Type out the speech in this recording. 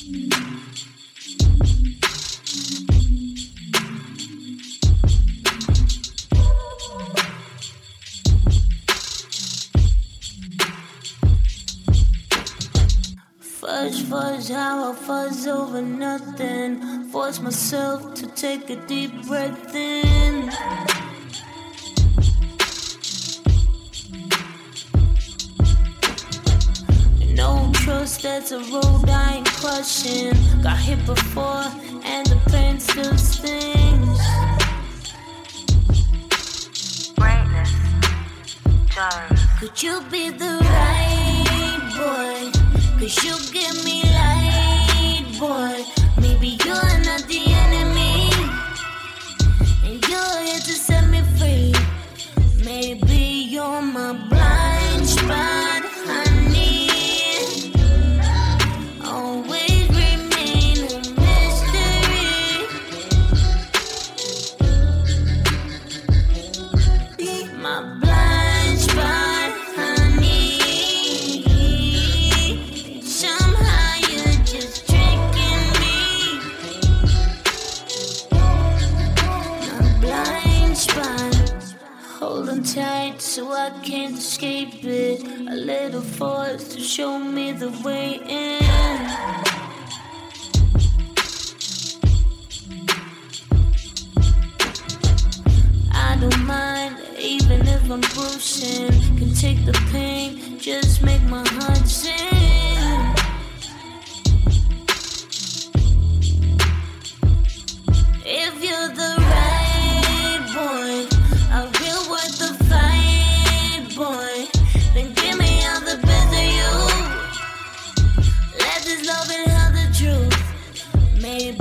Fudge, how I fuzz over nothing. Force myself to take a deep breath in. No trust, that's a road I ain't crushing. Got hit before, and the pain still stings. Greatness, Jones. Could you be the right boy? Cause you give me light, boy. Maybe you're not the enemy, and you're here to set me free. Maybe you're my blind spot, honey. Always remain a mystery. My blind spot, honey. Somehow you're just tricking me. My blind spot, holding tight so I can't escape it. A little force to show me the way in. I don't mind, even if I'm bruising. Can take the pain, just make my heart sing. If you're the right boy, I will worth the fight, boy. Then give me all the best of you. Let this love and tell the truth. Maybe